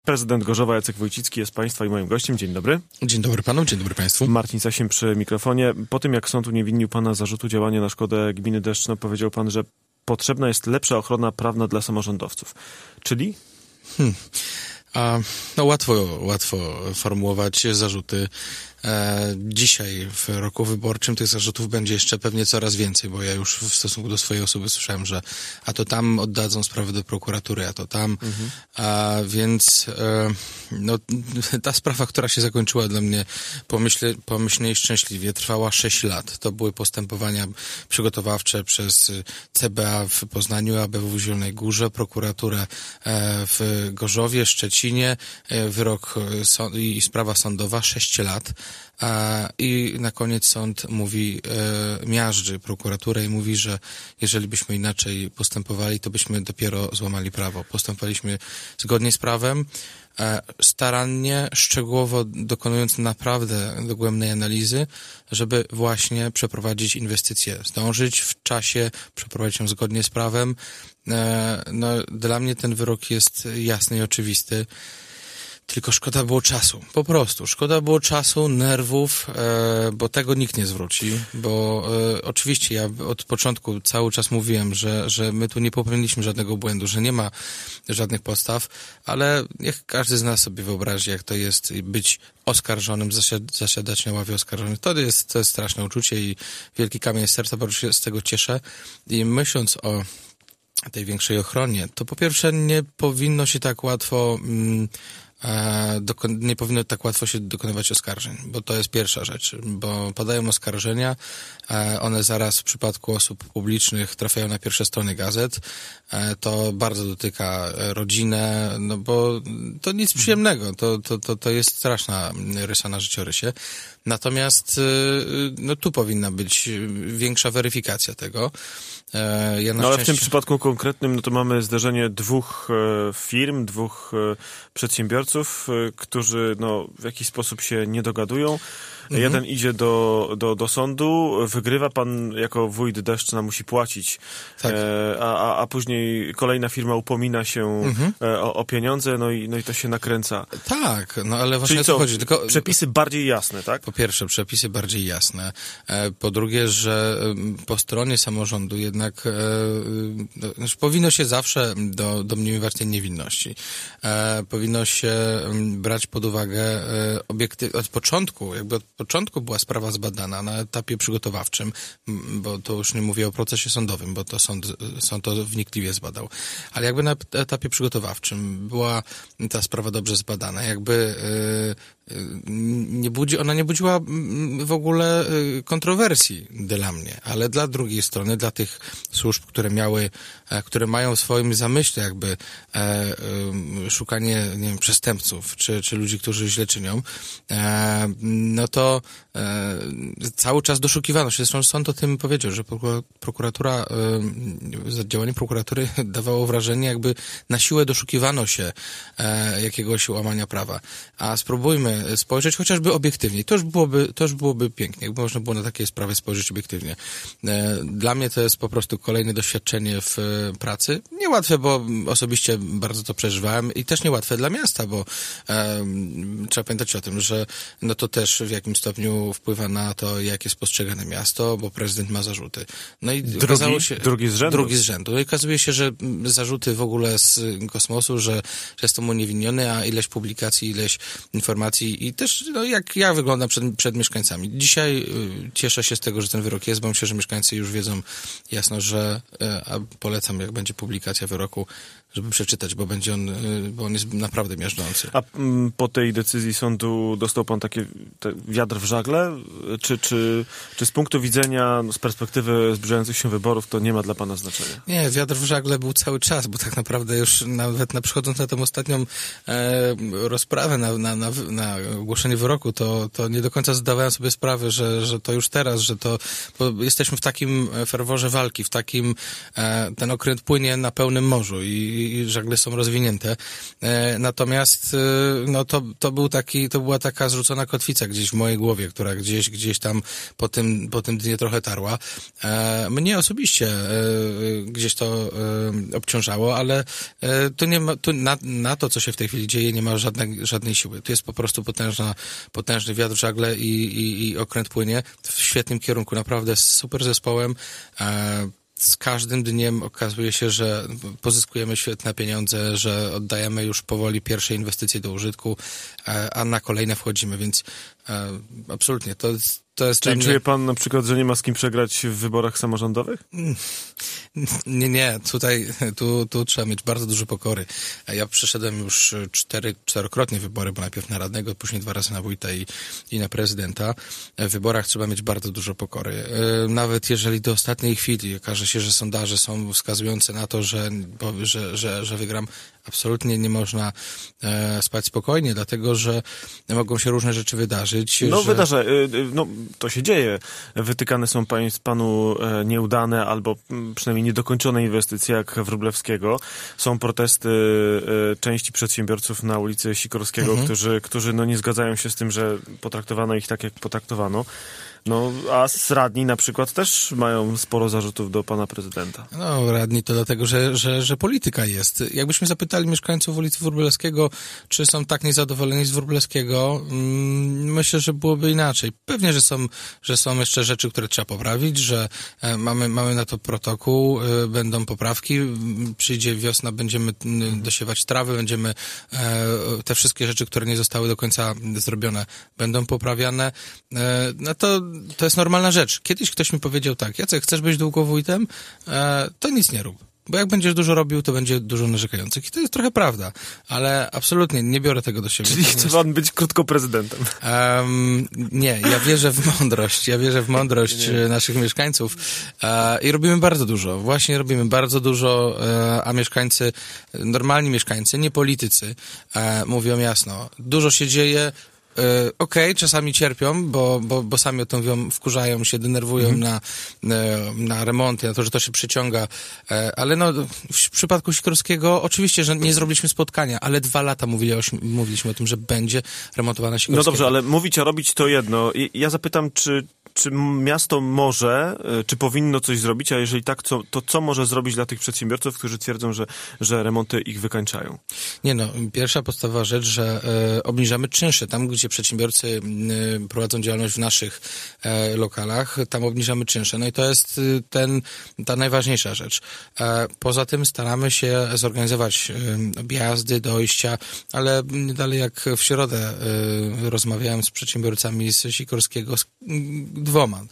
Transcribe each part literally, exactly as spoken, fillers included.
Prezydent Gorzowa Jacek Wójcicki jest Państwa i moim gościem. Dzień dobry. Dzień dobry Panu, dzień dobry Państwu. Marcin Sasiem przy mikrofonie. Po tym, jak sąd uniewinnił Pana zarzutu działania na szkodę gminy Deszczno, powiedział Pan, że potrzebna jest lepsza ochrona prawna dla samorządowców. Czyli? Hmm. A, no łatwo, łatwo formułować zarzuty. E, dzisiaj w roku wyborczym tych zarzutów będzie jeszcze pewnie coraz więcej, bo ja już w stosunku do swojej osoby słyszałem, że a to tam oddadzą sprawę do prokuratury, a to tam. Mhm. A, więc e, no, ta sprawa, która się zakończyła dla mnie pomyśle, pomyślnie i szczęśliwie, trwała sześć lat. To były postępowania przygotowawcze przez C B A w Poznaniu, A B W w Zielonej Górze, prokuraturę e, w Gorzowie, Szczecinie, e, wyrok so, i sprawa sądowa, sześć lat. I na koniec sąd mówi, e, miażdży prokuraturę i mówi, że jeżeli byśmy inaczej postępowali, to byśmy dopiero złamali prawo. Postępowaliśmy zgodnie z prawem, e, starannie, szczegółowo dokonując naprawdę dogłębnej analizy, żeby właśnie przeprowadzić inwestycje, zdążyć w czasie, przeprowadzić ją zgodnie z prawem. E, no, dla mnie ten wyrok jest jasny i oczywisty. Tylko szkoda było czasu, po prostu. Szkoda było czasu, nerwów, e, bo tego nikt nie zwróci, bo e, oczywiście ja od początku cały czas mówiłem, że, że my tu nie popełniliśmy żadnego błędu, że nie ma żadnych podstaw, ale niech każdy z nas sobie wyobrazi, jak to jest być oskarżonym, zasiad- zasiadać na ławie oskarżonych. To jest, to jest straszne uczucie i wielki kamień z serca, bardzo się z tego cieszę. I myśląc o tej większej ochronie, to po pierwsze nie powinno się tak łatwo... Mm, nie powinno tak łatwo się dokonywać oskarżeń, bo to jest pierwsza rzecz, bo padają oskarżenia, one zaraz w przypadku osób publicznych trafiają na pierwsze strony gazet, to bardzo dotyka rodzinę, no bo to nic przyjemnego, to, to, to, to jest straszna rysa na życiorysie. Natomiast no tu powinna być większa weryfikacja tego. Ja no ale szczęście... w tym przypadku konkretnym no to mamy zderzenie dwóch e, firm, dwóch e, przedsiębiorców, e, którzy no, w jakiś sposób się nie dogadują. Mhm. Jeden idzie do, do, do sądu, wygrywa, pan jako wójt Deszczna musi płacić, tak. e, a, a później kolejna firma upomina się mhm. e, o, o pieniądze, no i, no i to się nakręca. Tak, no ale właśnie Czyli o to co, chodzi. Tylko... przepisy bardziej jasne, tak? Po pierwsze, przepisy bardziej jasne. E, po drugie, że po stronie samorządu jednak e, e, znaczy powinno się zawsze do, domniemywać tej niewinności. E, powinno się brać pod uwagę e, obiekty... Od początku, jakby od początku była sprawa zbadana na etapie przygotowawczym, bo to już nie mówię o procesie sądowym, bo to sąd, sąd to wnikliwie zbadał. Ale jakby na etapie przygotowawczym była ta sprawa dobrze zbadana, jakby yy, nie budzi, ona nie budziła w ogóle kontrowersji dla mnie, ale dla drugiej strony, dla tych służb, które miały, które mają w swoim zamyśle jakby e, e, szukanie, nie wiem, przestępców, czy, czy ludzi, którzy źle czynią, e, no to e, cały czas doszukiwano się. Zresztą sąd o tym powiedział, że prokuratura, e, działanie prokuratury dawało wrażenie, jakby na siłę doszukiwano się e, jakiegoś łamania prawa. A spróbujmy spojrzeć chociażby obiektywnie. To już byłoby, to już byłoby pięknie, jakby można było na takie sprawy spojrzeć obiektywnie. Dla mnie to jest po prostu kolejne doświadczenie w pracy. Niełatwe, bo osobiście bardzo to przeżywałem i też niełatwe dla miasta, bo e, trzeba pamiętać o tym, że no to też w jakimś stopniu wpływa na to, jak jest postrzegane miasto, bo prezydent ma zarzuty. No i drugi, okazało się... Drugi z rzędu. Drugi z rzędu. No i okazuje się, że zarzuty w ogóle z kosmosu, że, że jestem uniewinniony, a ileś publikacji, ileś informacji i też no, jak ja wyglądam przed, przed mieszkańcami. Dzisiaj y, cieszę się z tego, że ten wyrok jest, bo myślę, że mieszkańcy już wiedzą jasno, że y, a polecam, jak będzie publikacja wyroku, żeby przeczytać, bo będzie on, y, bo on jest naprawdę miażdżący. A m, po tej decyzji sądu dostał pan takie te wiatr w żagle? Czy, czy, czy z punktu widzenia, no, z perspektywy zbliżających się wyborów, to nie ma dla pana znaczenia? Nie, wiatr w żagle był cały czas, bo tak naprawdę już nawet na, przychodząc na tę ostatnią e, rozprawę, na, na, na, na ogłoszenie wyroku, to, to nie do końca zdawałem sobie sprawę, że, że to już teraz, że to, bo jesteśmy w takim ferworze walki, w takim, e, ten okręt płynie na pełnym morzu i i żagle są rozwinięte. Natomiast no to, to był taki, to była taka zrzucona kotwica gdzieś w mojej głowie, która gdzieś, gdzieś tam po tym, po tym dnie trochę tarła. Mnie osobiście gdzieś to obciążało, ale tu nie ma, tu na, na to, co się w tej chwili dzieje, nie ma żadnej, żadnej siły. Tu jest po prostu potężna, potężny wiatr w żagle i, i, i okręt płynie w świetnym kierunku, naprawdę z super zespołem. Z każdym dniem okazuje się, że pozyskujemy świetne pieniądze, że oddajemy już powoli pierwsze inwestycje do użytku, a na kolejne wchodzimy, więc absolutnie to jest To jest Czyli mnie... czuje pan na przykład, że nie ma z kim przegrać w wyborach samorządowych? Nie, nie. Tutaj tu, tu trzeba mieć bardzo dużo pokory. Ja przeszedłem już cztery, czterokrotnie wybory, bo najpierw na radnego, później dwa razy na wójta i, i na prezydenta. W wyborach trzeba mieć bardzo dużo pokory. Nawet jeżeli do ostatniej chwili okaże się, że sondaże są wskazujące na to, że, że, że, że wygram, absolutnie nie można e, spać spokojnie, dlatego że mogą się różne rzeczy wydarzyć. No że... wydarza, no to się dzieje. Wytykane są pań, panu e, nieudane albo przynajmniej niedokończone inwestycje, jak Wróblewskiego. Są protesty e, części przedsiębiorców na ulicy Sikorskiego, mhm. którzy, którzy no nie zgadzają się z tym, że potraktowano ich tak, jak potraktowano. No, a z radni na przykład też mają sporo zarzutów do pana prezydenta. No, radni to dlatego, że, że, że polityka jest. Jakbyśmy zapytali mieszkańców ulicy Wróblewskiego, czy są tak niezadowoleni z Wróblewskiego, mm, myślę, że byłoby inaczej. Pewnie, że są, że są jeszcze rzeczy, które trzeba poprawić, że e, mamy, mamy na to protokół, e, będą poprawki, przyjdzie wiosna, będziemy m, dosiewać trawy, będziemy e, te wszystkie rzeczy, które nie zostały do końca zrobione, będą poprawiane. E, no to To jest normalna rzecz. Kiedyś ktoś mi powiedział tak: Jacek, chcesz być długo wójtem? E, to nic nie rób. Bo jak będziesz dużo robił, to będzie dużo narzekających. I to jest trochę prawda, ale absolutnie nie biorę tego do siebie. Czyli chce pan być krótko prezydentem? Um, nie, ja wierzę w mądrość. Ja wierzę w mądrość nie. naszych mieszkańców e, i robimy bardzo dużo. Właśnie robimy bardzo dużo, e, a mieszkańcy, normalni mieszkańcy, nie politycy, e, mówią jasno, dużo się dzieje. Okej, okay, czasami cierpią, bo, bo, bo sami o tym mówią, wkurzają się, denerwują mm. na, na remonty, na to, że to się przyciąga, ale no w przypadku Sikorskiego oczywiście, że nie zrobiliśmy spotkania, ale dwa lata mówiliśmy, mówiliśmy o tym, że będzie remontowana Sikorskiego. No dobrze, ale mówić, a robić to jedno. I ja zapytam, czy Czy miasto może, czy powinno coś zrobić, a jeżeli tak, co, to co może zrobić dla tych przedsiębiorców, którzy twierdzą, że, że remonty ich wykańczają? Nie no, pierwsza podstawowa rzecz, że e, obniżamy czynsze. Tam, gdzie przedsiębiorcy e, prowadzą działalność w naszych e, lokalach, tam obniżamy czynsze. No i to jest ten, ta najważniejsza rzecz. E, poza tym staramy się zorganizować e, objazdy, dojścia, ale nie dalej jak w środę e, rozmawiałem z przedsiębiorcami z Sikorskiego, z, dwoma.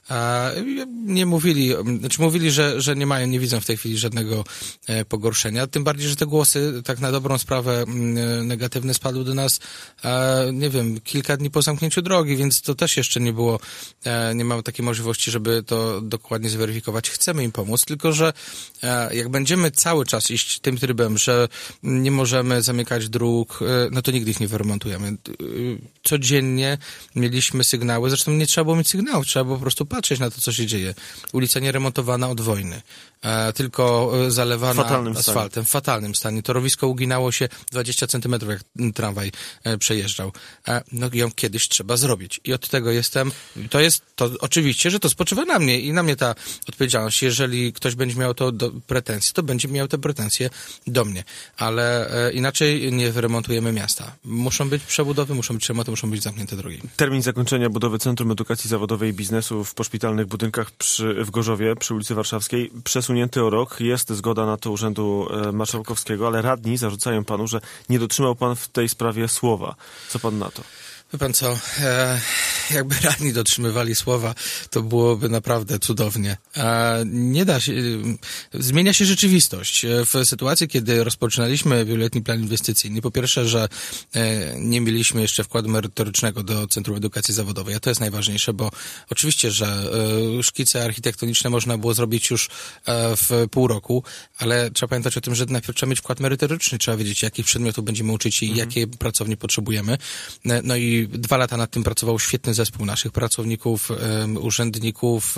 Nie mówili, znaczy mówili, że, że nie mają, nie widzą w tej chwili żadnego pogorszenia, tym bardziej, że te głosy tak na dobrą sprawę negatywne spadły do nas, nie wiem, kilka dni po zamknięciu drogi, więc to też jeszcze nie było, nie mamy takiej możliwości, żeby to dokładnie zweryfikować. Chcemy im pomóc, tylko że jak będziemy cały czas iść tym trybem, że nie możemy zamykać dróg, no to nigdy ich nie wyremontujemy. Codziennie mieliśmy sygnały, zresztą nie trzeba było mieć sygnałów, trzeba było po prostu patrzeć na to, co się dzieje. Ulica nie remontowana od wojny, e, tylko zalewana fatalnym asfaltem. Stanie. W fatalnym stanie. Torowisko uginało się dwadzieścia centymetrów, jak tramwaj e, przejeżdżał. E, no ją kiedyś trzeba zrobić. I od tego jestem, to jest, to oczywiście, że to spoczywa na mnie i na mnie ta odpowiedzialność. Jeżeli ktoś będzie miał to do, pretensje, to będzie miał te pretensje do mnie. Ale e, inaczej nie wyremontujemy miasta. Muszą być przebudowy, muszą być remonty, muszą być zamknięte drogi. Termin zakończenia budowy Centrum Edukacji Zawodowej i Biznesu w poszpitalnych budynkach przy, w Gorzowie przy ulicy Warszawskiej przesunięty o rok. Jest zgoda na to Urzędu Marszałkowskiego, ale radni zarzucają panu, że nie dotrzymał pan w tej sprawie słowa. Co pan na to? Wie pan co, e, jakby radni dotrzymywali słowa, to byłoby naprawdę cudownie. E, nie da się, e, zmienia się rzeczywistość. W sytuacji, kiedy rozpoczynaliśmy wieloletni plan inwestycyjny, po pierwsze, że e, nie mieliśmy jeszcze wkładu merytorycznego do Centrum Edukacji Zawodowej, a to jest najważniejsze, bo oczywiście, że e, szkice architektoniczne można było zrobić już e, w pół roku, ale trzeba pamiętać o tym, że najpierw trzeba mieć wkład merytoryczny, trzeba wiedzieć, jakich przedmiotów będziemy uczyć i mhm. jakie pracownie potrzebujemy. E, no i dwa lata nad tym pracował świetny zespół naszych pracowników, urzędników,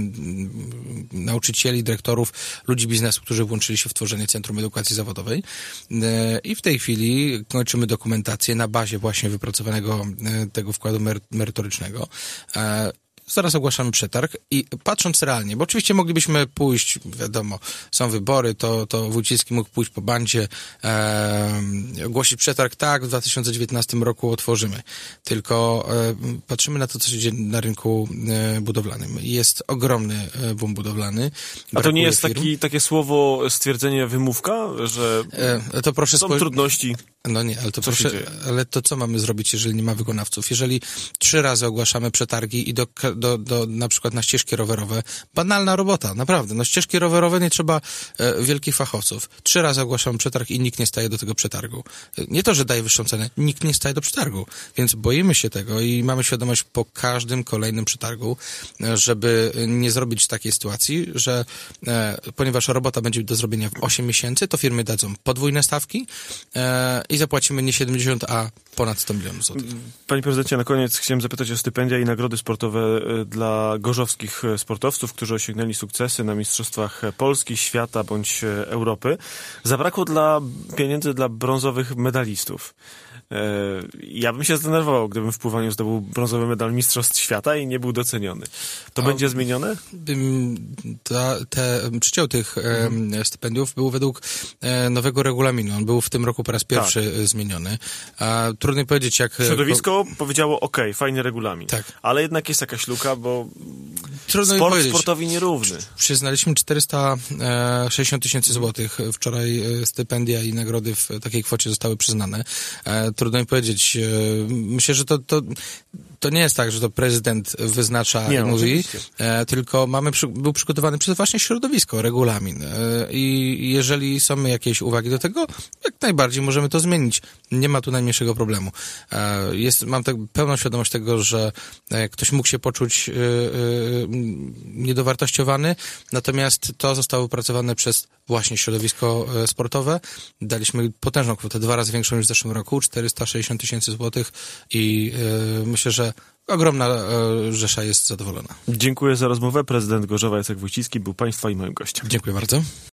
nauczycieli, dyrektorów, ludzi biznesu, którzy włączyli się w tworzenie Centrum Edukacji Zawodowej. I w tej chwili kończymy dokumentację na bazie właśnie wypracowanego tego wkładu merytorycznego. Zaraz ogłaszamy przetarg i patrząc realnie, bo oczywiście moglibyśmy pójść, wiadomo, są wybory, to, to Wójcicki mógł pójść po bandzie, e, ogłosić przetarg, tak, w dwa tysiące dziewiętnastym roku otworzymy. Tylko e, patrzymy na to, co się dzieje na rynku e, budowlanym. Jest ogromny e, boom budowlany. A to nie jest taki, takie słowo, stwierdzenie, wymówka, że e, to proszę są spoj- trudności? No nie, ale to Co proszę, ale to co mamy zrobić, jeżeli nie ma wykonawców? Jeżeli trzy razy ogłaszamy przetargi i do, do, do na przykład na ścieżki rowerowe, banalna robota, naprawdę, no ścieżki rowerowe nie trzeba e, wielkich fachowców. Trzy razy ogłaszamy przetarg i nikt nie staje do tego przetargu. Nie to, że daje wyższą cenę, nikt nie staje do przetargu, więc boimy się tego i mamy świadomość po każdym kolejnym przetargu, żeby nie zrobić takiej sytuacji, że e, ponieważ robota będzie do zrobienia w osiem miesięcy, to firmy dadzą podwójne stawki e, i zapłacimy nie siedemdziesiąt, a ponad sto milionów złotych. Panie prezydencie, na koniec chciałem zapytać o stypendia i nagrody sportowe dla gorzowskich sportowców, którzy osiągnęli sukcesy na mistrzostwach Polski, świata bądź Europy. Zabrakło dla pieniędzy dla brązowych medalistów. Ja bym się zdenerwował, gdybym w pływaniu zdobył brązowy medal mistrzostw świata i nie był doceniony. To A, będzie zmienione? Ta, te, przydział tych mhm. e, stypendiów był według e, nowego regulaminu. On był w tym roku po raz pierwszy tak. zmieniony. A trudno powiedzieć, jak... Środowisko ko... powiedziało, ok, fajny regulamin. Tak. Ale jednak jest jakaś luka, bo trudno sport sportowi nierówny. Przyznaliśmy czterysta sześćdziesiąt tysięcy złotych. Wczoraj stypendia i nagrody w takiej kwocie zostały przyznane. Trudno mi powiedzieć. Myślę, że to, to, to nie jest tak, że to prezydent wyznacza nie, i mówi, e, tylko mamy przy, był przygotowany przez właśnie środowisko, regulamin. E, I jeżeli są jakieś uwagi do tego, jak najbardziej możemy to zmienić. Nie ma tu najmniejszego problemu. E, jest, mam tak pełną świadomość tego, że e, ktoś mógł się poczuć e, e, niedowartościowany, natomiast to zostało wypracowane przez właśnie środowisko e, sportowe. Daliśmy potężną kwotę, dwa razy większą niż w zeszłym roku, czterysta sześćdziesiąt tysięcy złotych i e, myślę, że ogromna e, rzesza jest zadowolona. Dziękuję za rozmowę. Prezydent Gorzowa Jacek Wójcicki był Państwa i moim gościem. Dziękuję bardzo.